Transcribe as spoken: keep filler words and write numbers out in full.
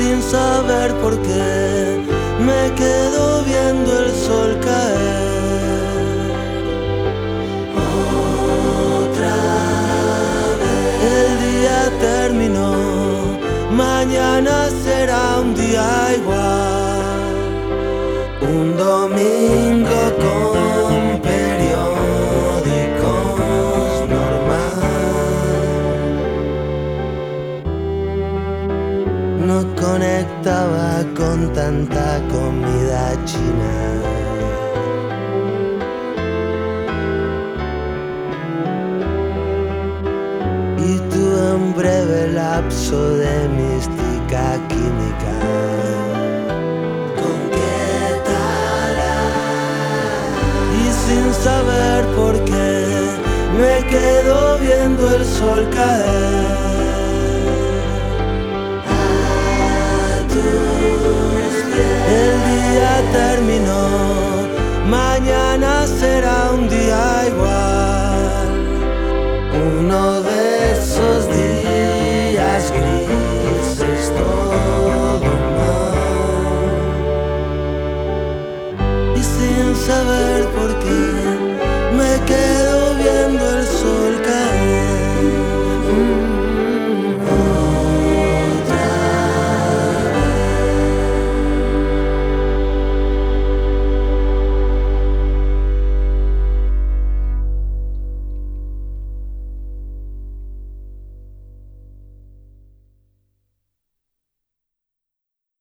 sin saber por qué me quedo viendo el sol caer. Otra vez el día terminó, mañana será un día igual, un domingo con periódicos normal. No conectaba con tanta comida china. Y tuve un breve lapso de mística química. ¿Con qué tal? Y sin saber por qué me quedo viendo el sol caer. A tus pies el día terminó,